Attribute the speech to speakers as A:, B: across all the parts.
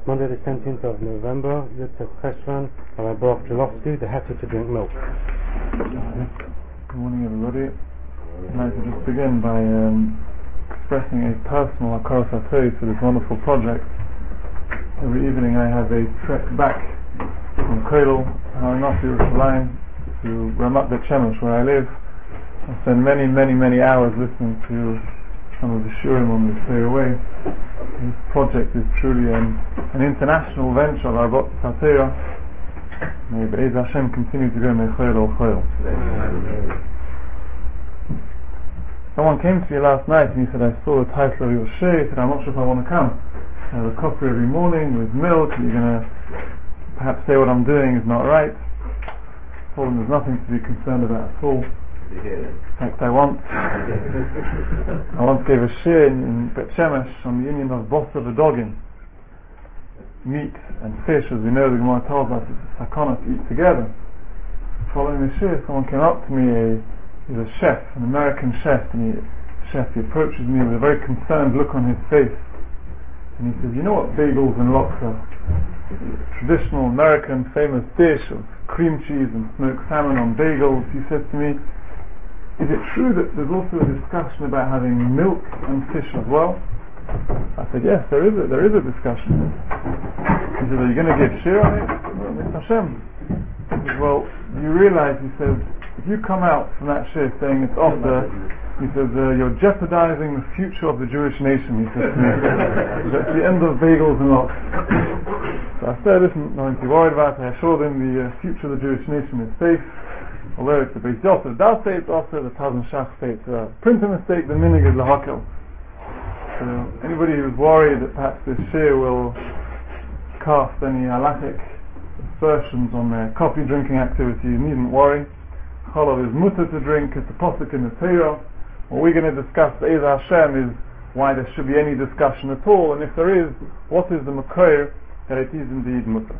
A: Monday the 17th of November, Yitzhak Cheshvan, Rabbi Baruch Jolovsky, the heter to drink milk.
B: Good morning, everybody. I'd like to just begin by expressing a personal hakaras hatov for this wonderful project. Every evening I have a trek back from Kollel, Haranot Yerushalayim, to Ramat Bet Shemesh, where I live. I spend many hours listening to some of the shurim on this way away. This project is truly an international venture of Arbot Satira. May Be'ez Hashem continue to go Mechoyel Ol Choyel. Someone came to me last night and he said, I saw the title of your shir. He said, I'm not sure if I want to come. I have a coffee every morning with milk. You're going to perhaps say what I'm doing is not right. I told him there's nothing to be concerned about at all. In fact, I once gave a shir in Bet Shemesh on the union of Boser v'Dogin. Meat and fish, as we know, the Gemara tells us, it's a sakana to eat together. Following the shir, someone came up to me, he's a chef, an American chef, and he approaches me with a very concerned look on his face. And he says, you know what bagels and lox are? Traditional American famous dish of cream cheese and smoked salmon on bagels. He says to me, is it true that there's also a discussion about having milk and fish as well? I said, yes, there is a discussion. He said, are you going to give shir on it? Well, Mr. Hashem. He said, well, you realize, he says, if you come out from that shir saying it's off he says, you're jeopardizing the future of the Jewish nation, he says to me. That's the end of bagels and lox. So I said, listen, don't be worried about it. I assured him the future of the Jewish nation is safe. Although it's a Beis Yosef does say it's also the Taz and Shach say it's a printer mistake, the minig is lahakel. So anybody who's worried that perhaps this shir will cast any halachic aspersions on their coffee drinking activity, you needn't worry. Cholov is mutter to drink, it's a posuk in the Torah. What we're going to discuss, Be'ez Hashem, is why there should be any discussion at all, and if there is, what is the makor that it is indeed mutter.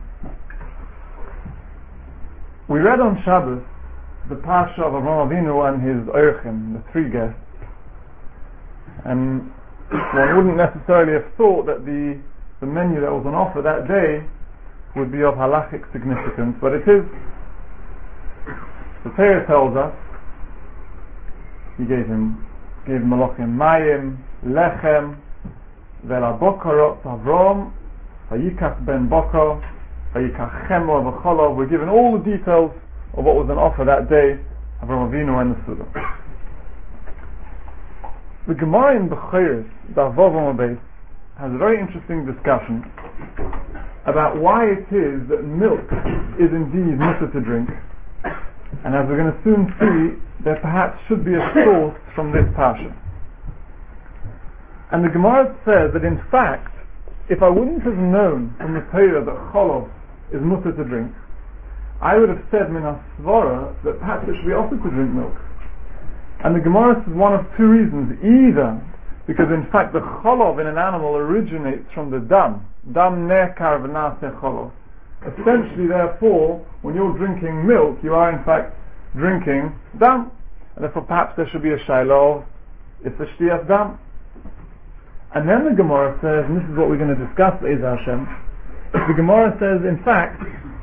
B: We read on Shabbos the Pasha of Avraham Avinu and his Orchim, the three guests, and one wouldn't necessarily have thought that the menu that was on offer that day would be of halachic significance, but it is. The Torah tells us he gave him malachim mayim, lechem, vela bokarot Avram, vayikach ben bokar, vayikach chemo v'cholov. We're given all the details of what was on offer that day, Avraham Avinu and the Suda. The Gemara in Bechoros, Daf Vav Amud Beis, has a very interesting discussion about why it is that milk is indeed mutter to drink, and as we're going to soon see, there perhaps should be a source from this Pasha. And the Gemara says that in fact, if I wouldn't have known from the Torah that cholov is mutter to drink, I would have said min hasvara that perhaps it should be also to drink milk. And the Gemara says one of two reasons: either because in fact the cholov in an animal originates from the dam nekar v'naseh cholov. Essentially, therefore, when you're drinking milk, you are in fact drinking dam, and therefore perhaps there should be a shaila of it's a shtiyas dam. And then the Gemara says, and this is what we're going to discuss, Be'ez Hashem. The Gemara says, in fact,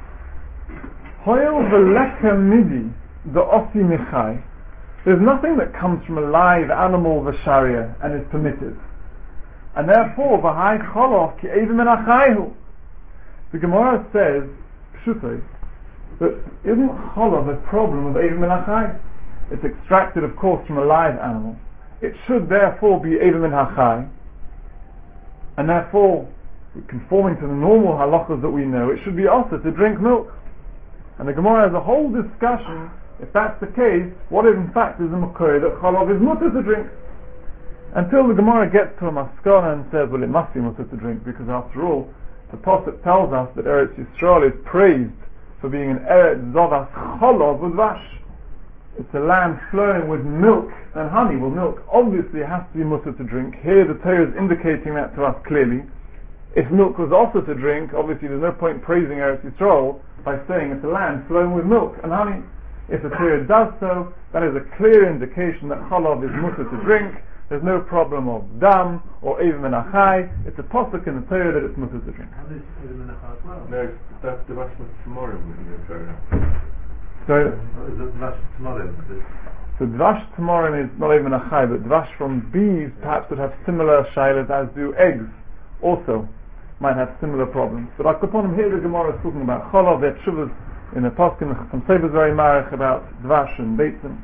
B: hoyel v'lechem midi the osi michai. There's nothing that comes from a live animal v'sharia and is permitted, and therefore v'hai cholov ki evim min achayhu. The Gemara says, pshutai, that isn't cholov a problem of evim min achai? It's extracted, of course, from a live animal. It should therefore be evim min achai, and therefore, conforming to the normal halachas that we know, it should be also to drink milk. And the Gemara has a whole discussion, if that's the case, what in fact is the makor that cholov is mutter to drink? Until the Gemara gets to a maskana and says, well, it must be mutter to drink, because after all, the Pasuk tells us that Eretz Yisrael is praised for being an Eretz Zovas Cholov Udvash. It's a land flowing with milk and honey. Well, milk obviously has to be mutter to drink. Here the Torah is indicating that to us clearly. If milk was also to drink, obviously there's no point praising Eretz Yisrael by saying it's a land flowing with milk and honey. If the Torah does so, that is a clear indication that cholov is mutter to drink. there's no problem of dam or even menachai. It's a pasuk in the Torah that it's mutter to drink.
C: How is even menachai as well?
D: No, that's the Dvash Tamarim in the Torah.
B: So,
C: Is it Dvash Tamarim?
B: so Dvash Tamarim is not even a chai, but Dvash from bees perhaps would have similar shailas as do eggs. Also, might have similar problems. But Akaponim here the Gemara is talking about Cholov, their Shuvas in the Paskin, some Sebas very marich about Dvash and Beitzim.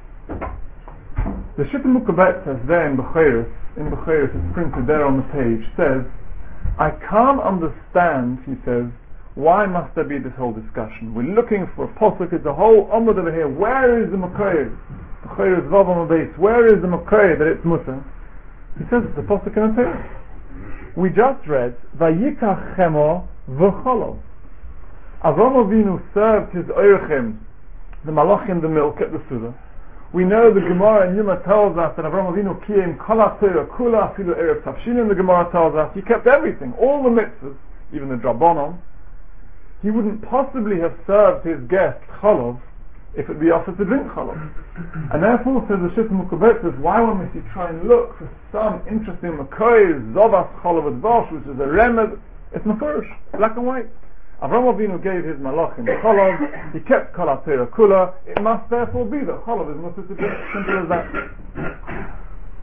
B: The Shita Mukabet says there in Bechiris it's printed there on the page, says, I can't understand, he says, why must there be this whole discussion? We're looking for a posuk, it's a whole omud over here. Where is the Makayr? Makayr is Vav on the base. Where is the Makayr that it's mutter? He says it's a posuk in the Torah. We just read, Vayikach chemo v'cholov. Avram Avinu served his oirchem, the malachim, the milk at the Suda. We know the Gemara in Yuma tells us that Avram Avinu kiyem kol ha-Torah kula afilu erev tafshinim. The Gemara tells us he kept everything, all the mitzvahs, even the drabonon. He wouldn't possibly have served his guest cholov if it be offered to drink cholov. And therefore, says the Shita Mukabet, says, why won't we try and look for some interesting makoy, zovas cholov advash, which is a remez? It's mafurish, black and white. Avram Avinu gave his malachim cholov, he kept kol ha-Torah kula, it must therefore be that cholov is mutter to drink. Simple as that.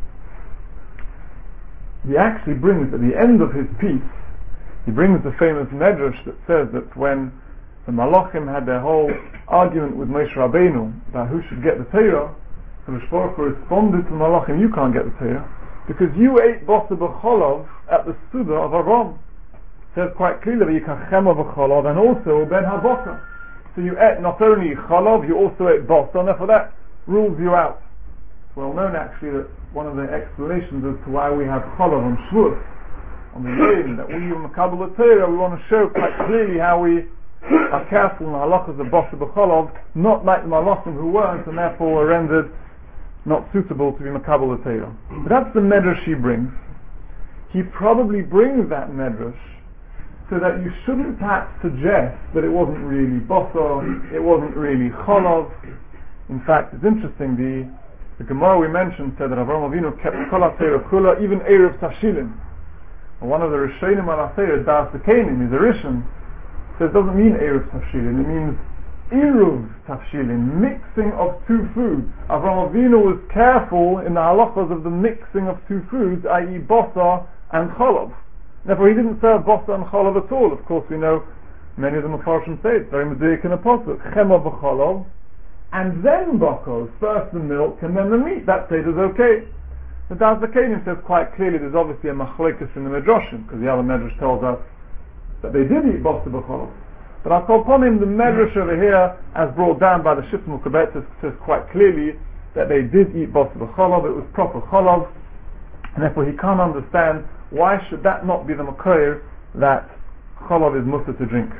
B: He actually brings at the end of his piece, he brings the famous medrash that says that when the Malachim had their whole argument with Moshe Rabbeinu about who should get the Torah, so the Baruch Hu responded to the Malachim, you can't get the Torah because you ate basa b'cholov at the Suda of Aram. It says quite clearly Yikachema b'cholov and also ben haboka. So you ate not only cholov, you also ate basa, and therefore that rules you out. It's well known actually that one of the explanations as to why we have cholov on Shavuot, on the day that we in Makabal Torah, we want to show quite clearly how we are careful in the halachas of Basa B'cholov, not like the Malachim who weren't, and therefore were rendered not suitable to be Makabal Torah. But that's the medrash he brings. He probably brings that medrash so that you shouldn't perhaps suggest that it wasn't really Basa, it wasn't really Cholov. In fact, it's interesting, the Gemara we mentioned said that Avraham Avinu kept Kol HaTorah Kula, even Erev Tashilin. And one of the Rishonim al HaTorah, Das Kenim, is a Rishon, says it doesn't mean Erev Tafshilin, it means Eruv Tafshilin, mixing of two foods. Avraham Avinu was careful in the halachas of the mixing of two foods, i.e. Basa and Cholov. Therefore he didn't serve Basa and Cholov at all. Of course we know many of the Mefarshim say it's very medayik in a pasuk, Chema v'Cholov, and then Bakos, first the milk and then the meat. That state is okay. The Das Kenim says quite clearly there's obviously a machlekes in the Medrashim, because the other Medrash tells us that they did eat basa b'cholov. But I'll call upon him the Medrash over here, as brought down by the Shita Mukabet, says quite clearly that they did eat basa b'cholov, it was proper cholov, and therefore he can't understand why should that not be the makoyer that cholov is mutter to drink.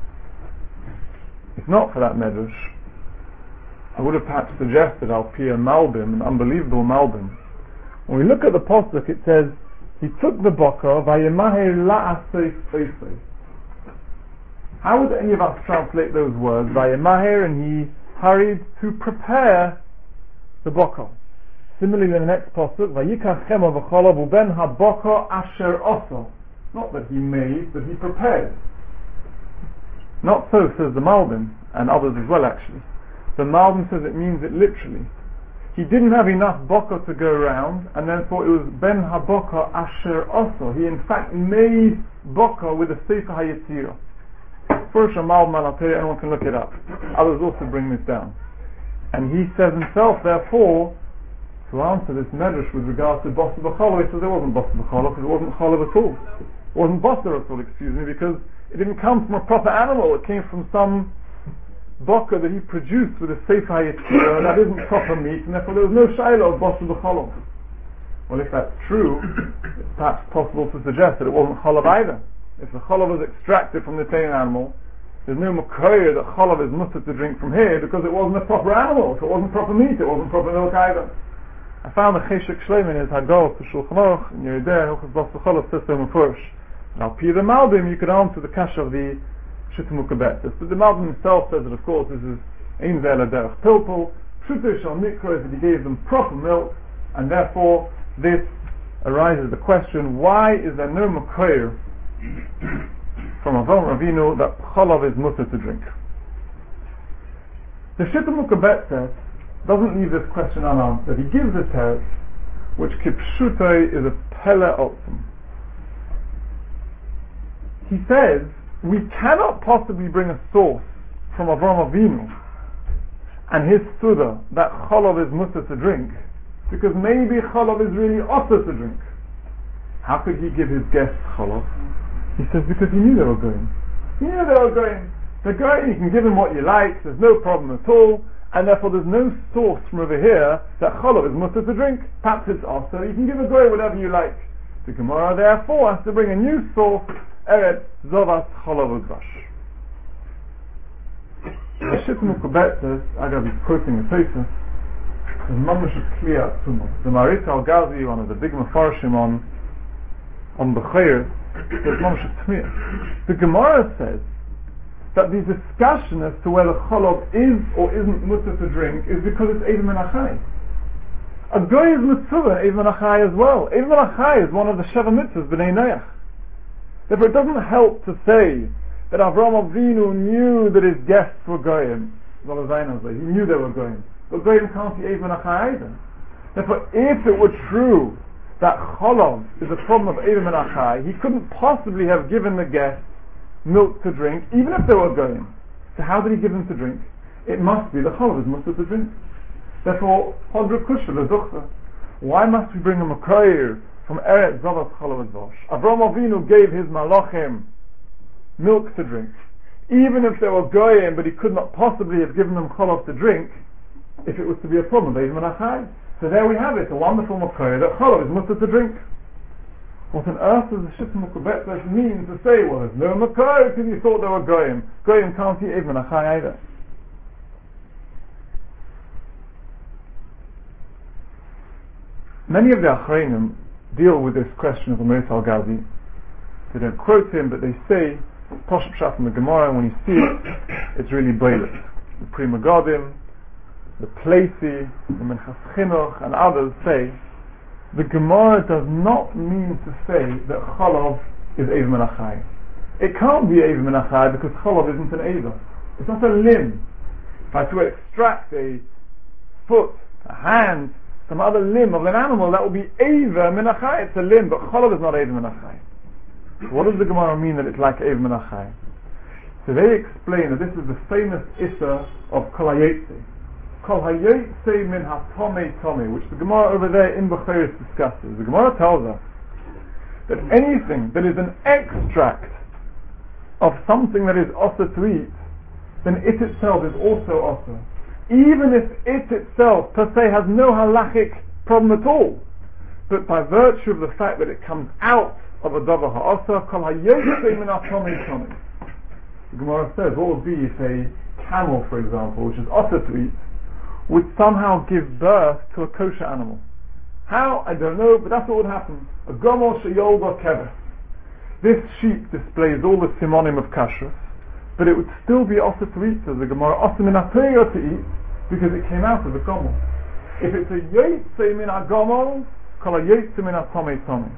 B: If not for that Medrash, I would have perhaps suggested Al Pia Malbim, an unbelievable Malbim. When we look at the pasuk, it says, he took the baka, vayemaher la'asei feisei. How would any of us translate those words? Vayemaher, and he hurried to prepare the baka. Similarly, in the next pasuk, vayikach chema v'cholav uben habaka asher oso. Not that he made, but he prepared. Not so, says the Malbim, and others as well actually. The Malbim says it means it literally. He didn't have enough baka to go around, and then thought it was ben habaka asher oso. He in fact made baka with a sefer hayetzira. First Malbim al HaTorah, anyone can look it up. Others also bring this down. And he says himself, therefore, to answer this medrash with regard to basa b'cholov, he says there wasn't basa b'cholov, because it wasn't cholov at all. It wasn't basa at all, because it didn't come from a proper animal, it came from some baka that he produced with a sefer hayetzira, and that isn't proper meat, and therefore there was no shayla of basa b'cholov. Well, if that's true, it's perhaps possible to suggest that it wasn't cholov either. If the cholov was extracted from the same animal, there's no makoyer that cholov is mutter to drink from here, because it wasn't a proper animal. If it wasn't proper meat, it wasn't proper milk either. I found the Cheshek Shleim in his Haggadah to Shulchan Aruch, and you're there, Hilchos Basa B'cholov says so Mefurish. Now, Pir the Malbim, you could answer the kasha of the Shita Mukabet. But the Malbim himself says that, of course, this is Ein Zeh Derech Pilpul, Pshutei Shal Mikra, that he gave them proper milk, and therefore this arises the question, why is there no Makayr from Avraham Avinu that Chalav is mutter to drink? The Shita Mukabetzer doesn't leave this question unanswered. He gives a teretz which Kipshutoi is a Pele Otzim. He says, we cannot possibly bring a source from Avraham Avinu and his Suda that Chalav is mutter to drink, because maybe Chalav is really also to drink. How could he give his guests Chalav? He says, because he knew they were going. He knew they were going. They're going, you can give them what you like, there's no problem at all, and therefore there's no source from over here that Chalav is mutter to drink. Perhaps it's also, you can give a goy whatever you like. The Gemara therefore has to bring a new source, Eretz Zovas Chalav Udvash. The Shita Mukabet says, Agav is quoting a Tosfos, is Mamash Kliya Tzumah. The Marit Al-Ghazi, one of the big Mefarshim on Bechayr, says Mamash Tmiyah. The Gemara says that the discussion as to whether Chalav is or isn't mutter to drink is because it's Eiv Menachai. A goy is mitzvah Eiv Menachai as well. Eiv Menachai is one of the Sheva Mitzvahs B'nai Noach. Therefore it doesn't help to say that Avraham Avinu knew that his guests were goyim. He knew they were goyim. But goyim can't be Eiv Menachai either. Therefore if it were true that Chalav is a problem of Eiv Menachai, he couldn't possibly have given the guests milk to drink, even if they were going. So how did he give them to drink? It must be the Chalav is mutter to drink. Therefore, Hodra Kusha Lezuchta. Why must we bring a Makayr from Eretz Zavas Chalav Udvash? Avraham Avinu gave his Malachim milk to drink, even if they were goyim, but he could not possibly have given them Chalav to drink if it was to be a problem. So there we have it, a wonderful Makayr that Chalav is mutter to drink. What on earth does the Shita Mukabetzer mean to say, well, there's no Makayr because you thought they were goyim. Goyim can't eat even a chai either. Many of the Achreinim deal with this question of the Meretz Al-Ghazi. They don't quote him, but they say, Posh Pshat in the Gemara, when you see it, it's really brilliant. The Pri Megadim, the Pleisi, the Minchas Chinuch, and others say, the Gemara does not mean to say that Chalav is Eiv Menachai. It can't be Eiv Menachai because Chalav isn't an Eiva. It's not a limb. If I were to extract a foot, a hand, some other limb of an animal, that would be Eiva Menachai. It's a limb, but Chalav is not Eiv Menachai. So what does the Gemara mean that it's like Eiv Menachai? So they explain that this is the famous Issa of Kol HaYetze. Kol HaYetze min ha-tomei tomei, which the Gemara over there in Bechoros discusses. The Gemara tells us that anything that is an extract of something that is osser to eat, then it itself is also osser. Even if it itself per se has no halachic problem at all, but by virtue of the fact that it comes out of a davar ha'osser, Kol HaYetze min ha-tomei tomei. The Gemara says, what would be if a camel, for example, which is osser to eat, would somehow give birth to a kosher animal? How? I don't know, but that's what would happen. A gomel sheyolda keves. This sheep displays all the simonim of kashrus, but it would still be osser to eat, says the Gemara, osser min ha-teira to eat, because it came out of the gomel. If it's a yetze min ha-gomel, kol ha-yetze min ha-tomei tomei.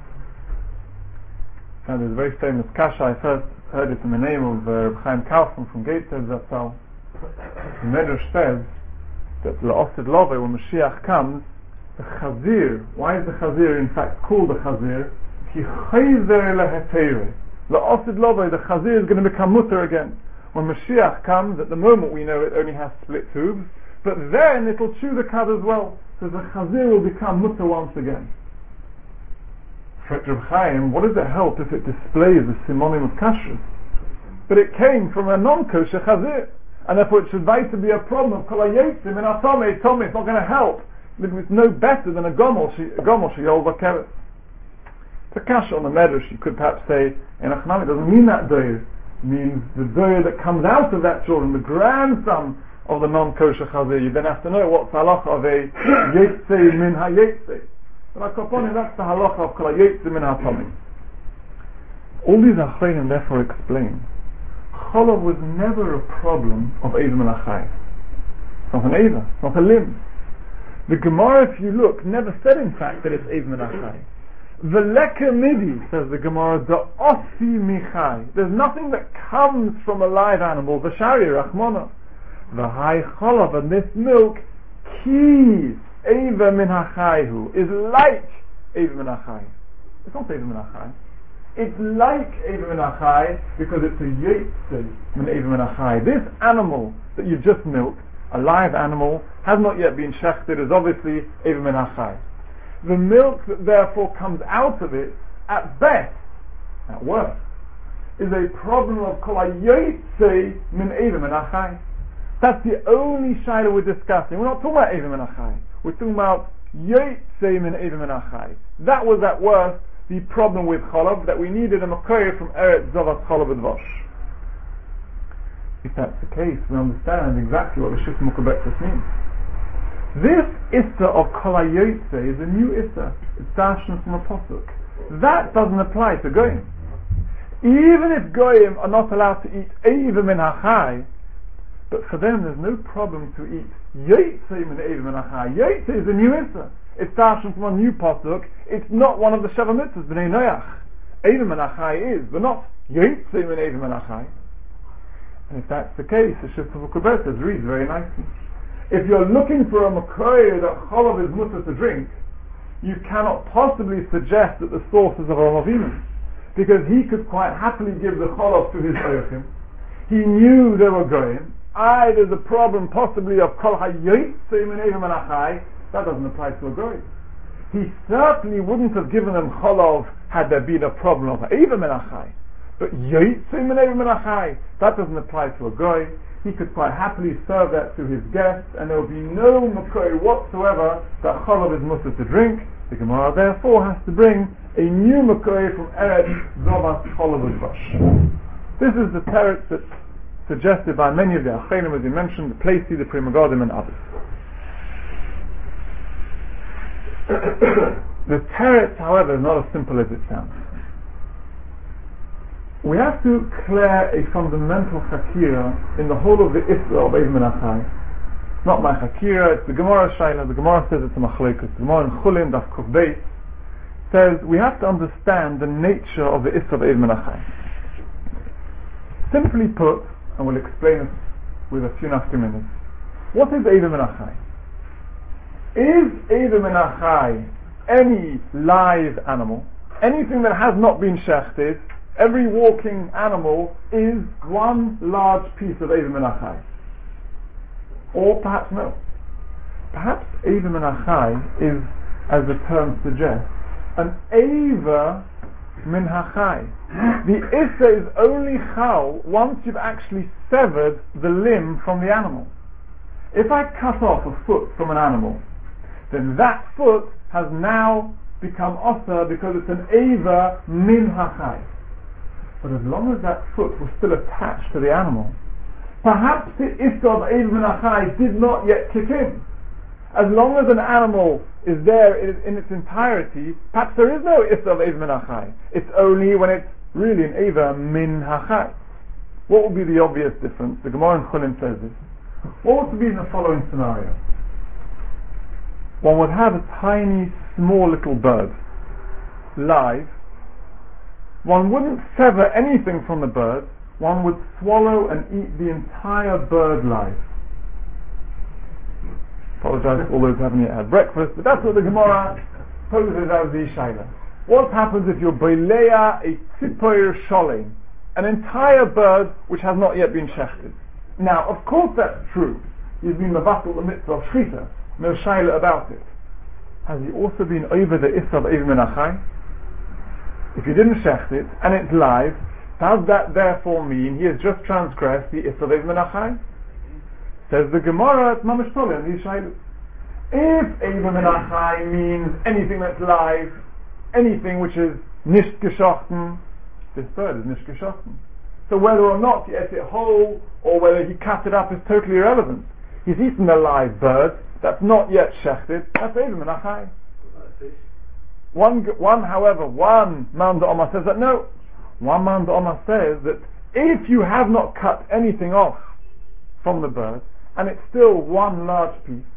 B: And there's a very famous kasha, I first heard it in the name of Reb Chaim Kaufman from Gateshead Zatzal. The Medrash says that La'osid Love, when Mashiach comes, the Chazir, why is the Chazir in fact called the Chazir? Ki Chayzer Leheteire. La'osid Love, the Chazir is going to become mutter again. When Mashiach comes, at the moment we know it only has split hooves, but then it'll chew the cud as well. So the Chazir will become mutter once again. For Reb Chaim, what does it help if it displays the simonim of kashrus? But it came from a non-kosher Chazir. And therefore it should to be a problem of Kol HaYetze min ha-tomei tomei. It's not going to help. It's no better than a gomel sheyolda keves. To kasha on the medrash, you could perhaps say, in Achnami, it doesn't mean that doyer. It means the doyer that comes out of that children, the grandson of the non-kosher Chazir. You then have to know what's the halacha of a Yetze min ha-Yetze. But Akoponi, that's the halacha of Kol HaYetze min ha-tomei. All these Achreinim therefore explain Chalav was never a problem of Eiv Menachai. It's not an Eiva, it's not a limb. The Gemara, if you look, never said in fact that it's Eiv min HaChai. V'leke midi, says the Gemara, da'osi michai. There's nothing that comes from a live animal, v'shari rachmona. V'hai cholav, and this milk, ki Eiv min HaChai is like Eiv min HaChai. It's not Eiv min HaChai. It's like Eiv min HaChai because it's a Yotze min Eiv min HaChai. This animal that you've just milked, a live animal, has not yet been shechted, is obviously Eiv min HaChai. The milk that therefore comes out of it, at best, at worst, is a problem of kol Yotze min Eiv min HaChai. That's the only shayla we're discussing. We're not talking about Eiv min HaChai. We're talking about Yotze min Eiv min HaChai. That was at worst the problem with Cholav, that we needed a Makoyer from Eretz Zavas Cholav Advosh. If that's the case, we understand exactly what the Shus Mukabektas means. This Issa of Kol HaYotze is a new Issa. It's dashed from a Pasuk. That doesn't apply to Goyim. Even if Goyim are not allowed to eat Eiv min HaChai, but for them there's no problem to eat Yotze min Eiv min HaChai. Yotze is a new Issa. It's dashed from a new pasuk. It's not one of the Sheva Mitzvahs, B'nai Noach. Eiv min HaChai is, but not Yotze min Eiv min HaChai. And if that's the case, the Shif of Kubetas reads very nicely. If you're looking for a Makoyer that Cholav is mutter to drink, you cannot possibly suggest that the source is of Avraham Avinu, because he could quite happily give the Cholav to his Oyachim. He knew they were going. There's a problem possibly of Kol HaYotze min Eiv min HaChai. That doesn't apply to a goy. He certainly wouldn't have given them Cholav had there been a problem of Eiv min HaChai. But Yotze min Eiv min HaChai, that doesn't apply to a goy. He could quite happily serve that to his guests, and there will be no Makoy whatsoever that Cholav is mutter to drink. The Gemara therefore has to bring a new Makoy from Eretz Zavas Cholav Advosh. This is the teretz that's suggested by many of the Achenim, as we mentioned, the Plesi, the Pri Megadim, and others. The teretz, however, is not as simple as it sounds. We have to clear a fundamental chakira in the whole of the Isra of Eiv min HaChai. It's not my chakira, it's the Gemara Shaila. The Gemara says it's a machlekes. The Gemara in Chulin, Daf Kuf Beis, says we have to understand the nature of the Isra of Eiv min HaChai. Simply put, and we'll explain it with a few nafkaminas. What is Eiv min HaChai? Is Eiv min HaChai any live animal? Anything that has not been shechted? Every walking animal is one large piece of Eiv min HaChai. Or perhaps no. Perhaps Eiv min HaChai is, as the term suggests, an Eiva min HaChai. The Issa is only Chal once you've actually severed the limb from the animal. If I cut off a foot from an animal, then that foot has now become Osa because it's an Eiva min HaChai. But as long as that foot was still attached to the animal, perhaps the Issa of Eiv min HaChai did not yet kick in. As long as an animal is there in its entirety, perhaps there is no Issa of Eiv min HaChai. It's only when it's really an Eiva min HaChai. What would be the obvious difference? The Gemara in Chulin says this. What would be in the following scenario? One would have a tiny, small little bird, live. One wouldn't sever anything from the bird. One would swallow and eat the entire bird live. Apologize to all those who haven't yet had breakfast, but that's what the Gemara poses as the Shaila. What happens if you're boileya a tzipoir sholem, an entire bird which has not yet been shechted? Now, of course that's true. You've been mevatel the mitzvah of shchita, no Shaila about it. Has he also been over the Issa of Eiv min HaChai? If you didn't shecht it, and it's live, does that therefore mean he has just transgressed the Issa of Eiv min HaChai? Says the Gemara at Mamash Tolem, these Shailas. If Eiv min HaChai means anything that's live, anything which is nicht geschochten, this bird is nicht geschochten. So whether or not he ate it whole, or whether he cut it up is totally irrelevant. He's eaten a live bird that's not yet shechted, that's Eiv min HaChai. One Man Da'omah says that no. One Man Da'omah says that if you have not cut anything off from the bird, and it's still one large piece,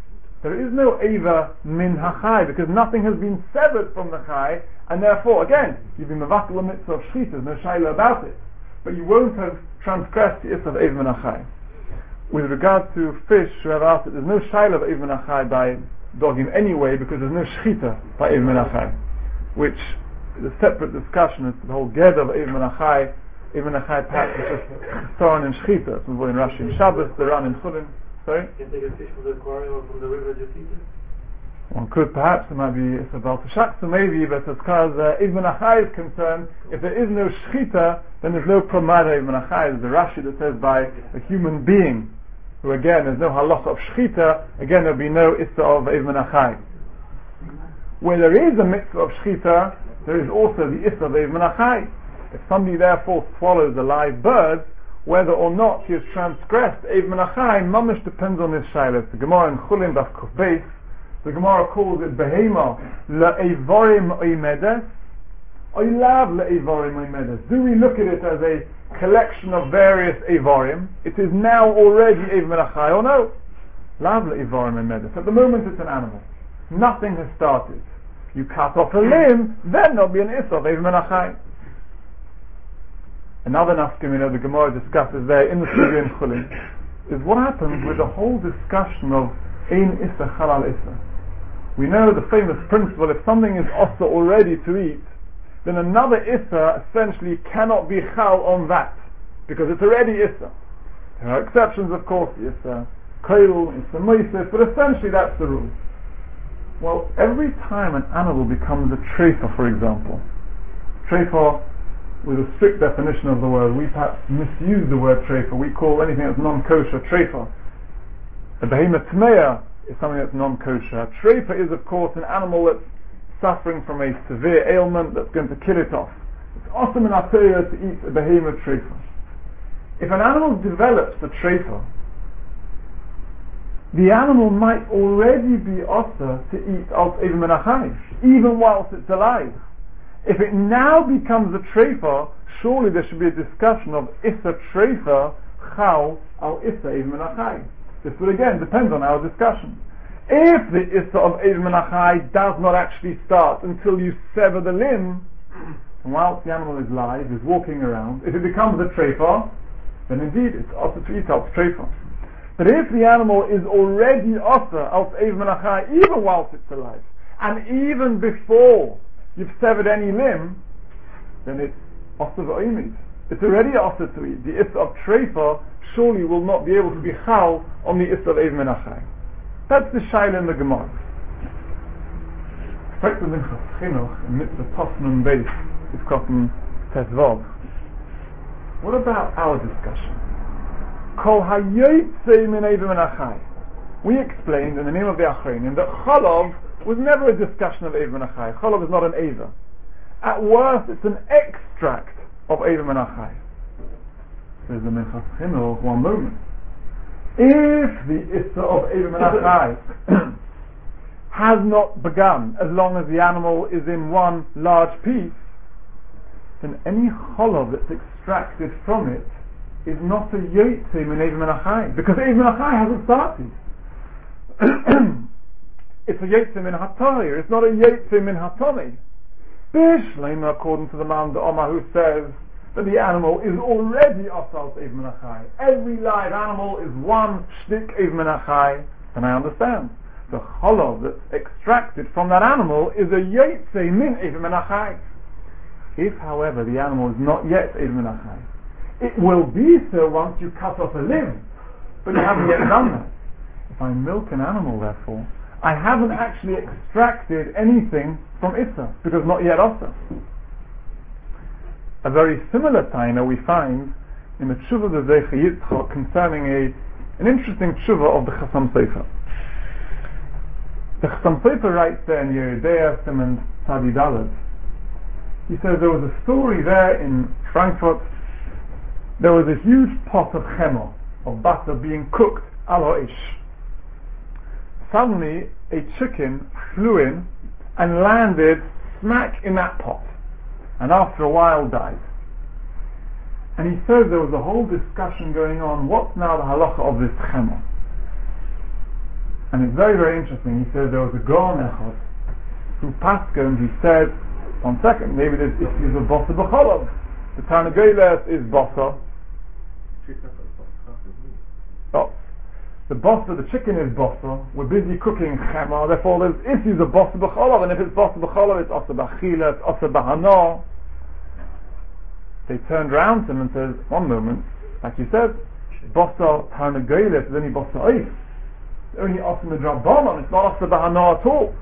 B: There is no Eva min hachai, because nothing has been severed from the chai, and therefore, again, you've been mevatel a mitzvah of shchita, there's no shaila about it, but you won't have transgressed the issa of Eva min hachai. With regard to fish, whoever asked it, there's no shaila of Eva min hachai by dogim anyway, because there's no shchita by Eva min hachai, which is a separate discussion. It's the whole ged of Eva min hachai. Eva min hachai perhaps is just Thoron and shchita. It's in Rashi and Shabbos, the Ran and Chulin. Sorry?
C: Can take a fish from the aquarium or from the river, just eat it?
B: One could, perhaps, it might be it's about Shaksa maybe, but as far as Eva min hachai is concerned, if there is no shchita, then there's no pramada Eva min hachai. There's a Rashi that says by a human being, who again, there's no halacha of shchita, again there'll be no issa of Eva min hachai. Where there is a mitzvah of shchita, there is also the issa of Eva min hachai. If somebody therefore swallows a live bird, whether or not he has transgressed Eva min hachai, mamish depends on his shayla. The Gemara in Chulin Daf Kuf Beis, the Gemara calls it behema le'evorim oimedes, oilav le'evorim oimedes. Do we look at it as a collection of various evorim? It is now already Eva min hachai, or no? Lav le'evorim oimedes. At the moment it's an animal. Nothing has started. You cut off a limb, then there'll be an issa of Eva min hachai. Another nafkamina the Gemara discusses there in the Sugya in Chulin is what happens with the whole discussion of ein issa halal issa. We know the famous principle: if something is osa already to eat, then another issa essentially cannot be chal on that, because it's already issa. There are exceptions, of course, issa koil, issa moisef, but essentially that's the rule. Well, every time an animal becomes a treifa, for example, treifa, with a strict definition of the word, we perhaps misuse the word treifa. We call anything that's non-kosher treifa. A behemoth tmeya is something that's non-kosher. Treifa is, of course, an animal that's suffering from a severe ailment that's going to kill it off. It's awesome in our Torah to eat a behemoth treifa. If an animal develops a treifa, the animal might already be osir to eat of Eva min hachai, even whilst it's alive. If it now becomes a treifa, surely there should be a discussion of issa treifa chal al issa Eva min hachai. This will again depend on our discussion. If the issa of Eva min hachai does not actually start until you sever the limb, and whilst the animal is live, is walking around, if it becomes a treifa, then indeed it's osir to eat al treifa. But if the animal is already osir al Eva min hachai, even whilst it's alive, and even before you've severed any limb, then it's osir v'oimid. It's already osir to eat. The issa of treifa surely will not be able to be chal on the issa of Eva min hachai. That's the shaila in the Gemara. Fragt the Minchas Chinuch in Mitzvah Tosnun Beis, it's called Tesvav. What about our discussion? Kol hayotzei min Eva min hachai. We explained in the name of the Achreinim that Cholov was never a discussion of Eva min hachai. Cholov is not an Eva. At worst, it's an extract of Eva min hachai. Says the Minchas Chinuch, one moment. If the issa of Eva min hachai has not begun as long as the animal is in one large piece, then any cholov that's extracted from it is not a yotzei min Eva min hachai, because Eva min hachai hasn't started. It's a yotzei min hatayir, it's not a yotzei min hatomei. Bishleim, according to the man the Omar, who says that the animal is already osal Eva min hachai. Every live animal is one shtik Eva min hachai, and I understand. The cholov that's extracted from that animal is a yotzei min Eva min hachai. If, however, the animal is not yet Eva min hachai, it will be so once you cut off a limb, but you haven't yet done that. If I milk an animal, therefore, I haven't actually extracted anything from issa, because not yet osa. A very similar taina we find in the tshuva of the Zeicha Yitzchak concerning an interesting tshuva of the Chassam Sofer. The Chassam Sofer writes there in Yeridea Simon Tzadi Daled. He says there was a story there in Frankfurt. There was a huge pot of chemo, of butter, being cooked ala ish. Suddenly a chicken flew in and landed smack in that pot, and after a while died. And he says there was a whole discussion going on, what's now the halacha of this chemo? And it's very, very interesting. He says there was a Gaon Echad who paskened, he said, one second, maybe there's issues of Bossa B'Cholov. The Tarnagoyles is Bossa. Oh, the Bossa, the chicken is Bossa. We're busy cooking Chema, therefore there's issues of Bossa B'Cholov, and if it's Bossa B'Cholov, it's Osa B'Achila, it's Osa B'Hana. They turned around to him and said, one moment, like you said, Bossa Tarnagoyles is only Bossa Oif. It's only Osa Midrabanan, it's not Osa B'Hana at all.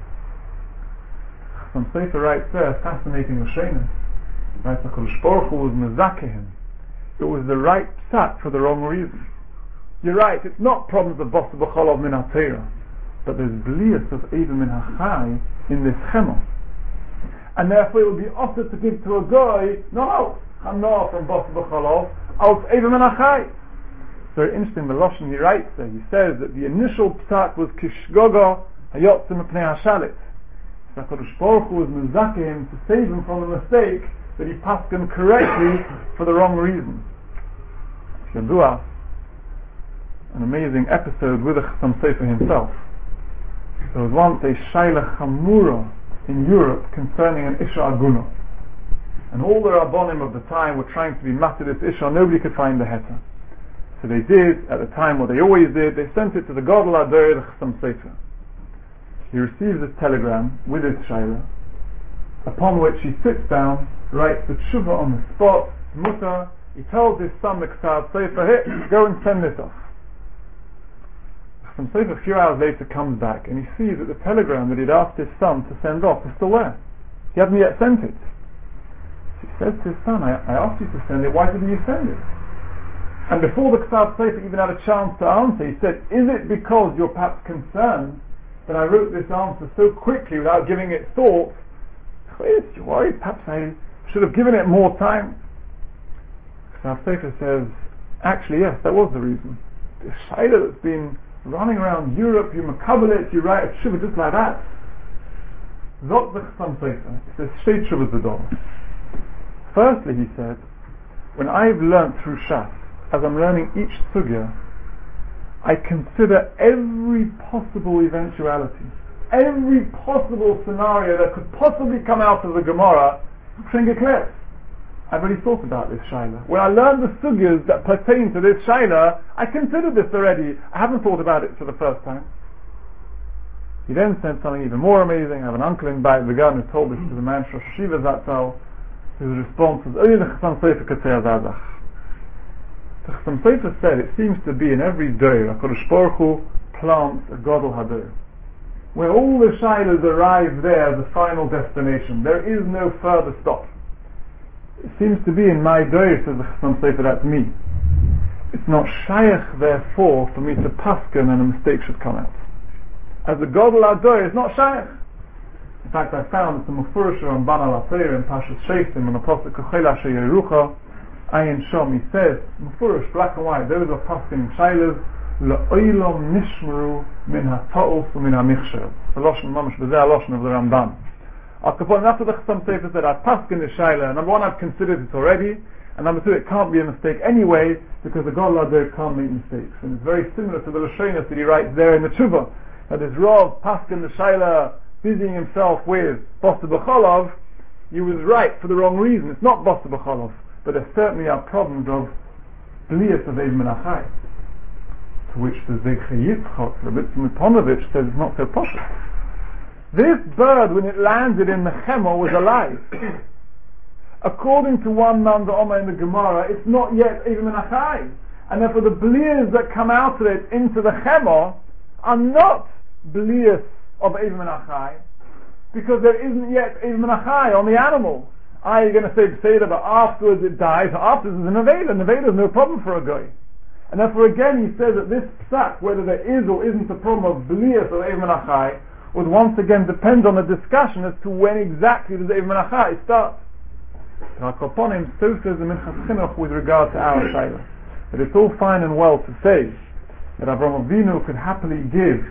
B: Some Sefer writes there, fascinating Lashonis. Right, HaKadosh Baruch Hu was mezakeh. It was the right psak for the wrong reason. You're right, it's not problems of Bossa B'Cholov min HaTeirah, but there's blias of Eva min HaChai in this Chema. And therefore it would be offered to give to a guy, no, Hana from Bossa B'Cholov, out Eva min HaChai. Very interesting, the Lashon he writes there, he says that the initial psak was Kishgoga Hayotzim Pnei HaShalit. HaKadosh Baruch Hu was mezakeh him to save him from the mistake that he passed him correctly for the wrong reason. Yadua, an amazing episode with the Chassam Sofer himself. There was once a Shaila Chamura in Europe concerning an Isha Aguna. And all the Rabbonim of the time were trying to be matter this Isha, nobody could find the Heta. So they did, at the time what they always did, they sent it to the Gadol Ador, the Chassam Sofer. He receives this telegram with his Shaila, upon which he sits down, writes the tshuva on the spot, mutter. He tells his son the Ksav Sefer, hey, go and send this off. Some Sefer a few hours later comes back and he sees that the telegram that he'd asked his son to send off is still there. He hadn't yet sent it. So he says to his son, I asked you to send it, why didn't you send it? And before the Ksav Sefer even had a chance to answer, he said, is it because you're perhaps concerned that I wrote this answer so quickly without giving it thought? You're worried, perhaps I should have given it more time. Ksav Sefer says, actually yes, that was the reason. This Shaila that's been running around Europe, you makabel it, you write a tshuva just like that. Zot the Chassam Sofer, he says, shtei tshuvas b'dor. Firstly, he said, when I've learnt through Shas, as I'm learning each sugya, I consider every possible eventuality, every possible scenario that could possibly come out of the Gemara, Shengeklet. I've already thought about this Shaila. When I learned the sugyas that pertain to this Shaila, I considered this already. I haven't thought about it for the first time. He then said something even more amazing. I have an uncle in Beit Vegan who told this to the man Rosh Hashiva Zatzal, whose response was, only the Chassam Sofer could say Azazach. The Chassam Sofer said, it seems to be in every day, HaKadosh Baruch Hu plants a Gadol Hador, where all the Shailas arrive there, the final destination. There is no further stop. It seems to be in my day, says the Chassam Sofer, that's me. It's not shaykh, therefore, for me to pasken and a mistake should come out. As the Gadol Hador is not shaykh. In fact, I found some Mufurish on Ban al-Atayr in Pashas Sheitim on the Pasuk Kochel Asher Yerucha, Ayin Shom, he says, Mufurish, black and white, those are paskening Shailas, La'oilom nishmeru min ha-ta'us min ha-michsher. The Lashon Mamash B'zeh Lashon of the Ramban. And after the Chassam Sofer said, I've pasken the Shaila, number one, I've considered it already, and number two, it can't be a mistake anyway, because the Gadol Hador can't make mistakes. And it's very similar to the Lashonis that he writes there in the Tshuva, that his Rav pasken the Shaila, busying himself with Bossa B'Cholov. He was right for the wrong reason. It's not Bossa B'Cholov, but there certainly are problems of blias of Ev Menachai, to which the Zecher Yitzchak, Rabbi Miponovich, says it's not so possible. This bird, when it landed in the Chema, was alive. According to one man, the Omer in the Gemara, it's not yet even Menachai. And therefore the blias that come out of it into the Chema are not blias of even Menachai, because there isn't yet even Menachai on the animal. You're going to say Peseda, but afterwards it dies. Afterwards it's a Nevela. Nevela is no problem for a guy. And therefore again he says that this psak, whether there is or isn't a problem of blias of even Menachai, would once again depend on the discussion as to when exactly does Ev Menachai start. Upon him, so says the Minchas Chinuch with regard to our Shaila, that it's all fine and well to say that Avraham Avinu could happily give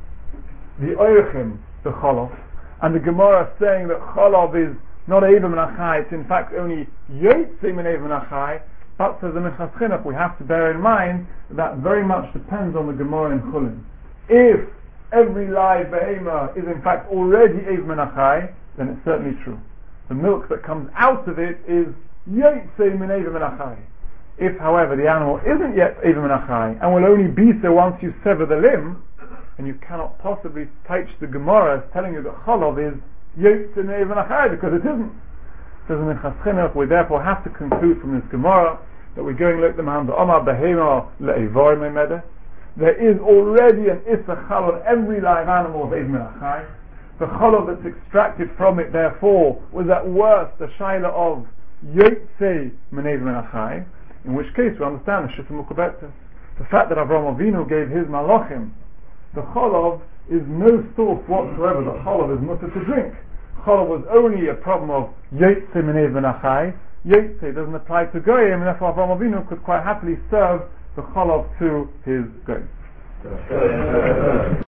B: the Oirchim, the Cholof, and the Gemara saying that Cholof is not Ev Menachai, it's in fact only Yotzei min Ev Menachai, but says the Minchas Chinuch, we have to bear in mind that very much depends on the Gemara in Chulin. If every live behemoth is in fact already Eiv Min HaChai, then it's certainly true. The milk that comes out of it is Yotzei Min Eiv Min HaChai. If, however, the animal isn't yet Eiv Min HaChai, and will only be so once you sever the limb, and you cannot possibly teach the Gemara as telling you that Cholov is Yotzei Min Eiv Min HaChai, because it isn't. So in Minchas Chinuch, we therefore have to conclude from this Gemara that we're going like the man the Omar Behema Le'evor Me'medeh. There is already an Issa Chal on every live animal of Eiv Min HaChai. The Cholov that's extracted from it, therefore, was at worst the Shaila of Yotzei Min Eiv Min HaChai, in which case we understand the Shita Mukabetzes. The fact that Avraham Avinu gave his Malachim the Cholov is no source whatsoever that Cholov is mutter to drink. Cholov was only a problem of Yotzei Min Eiv Min HaChai. Yotzei doesn't apply to Goyim, and therefore Avraham Avinu could quite happily serve the Cholov to his Goyim.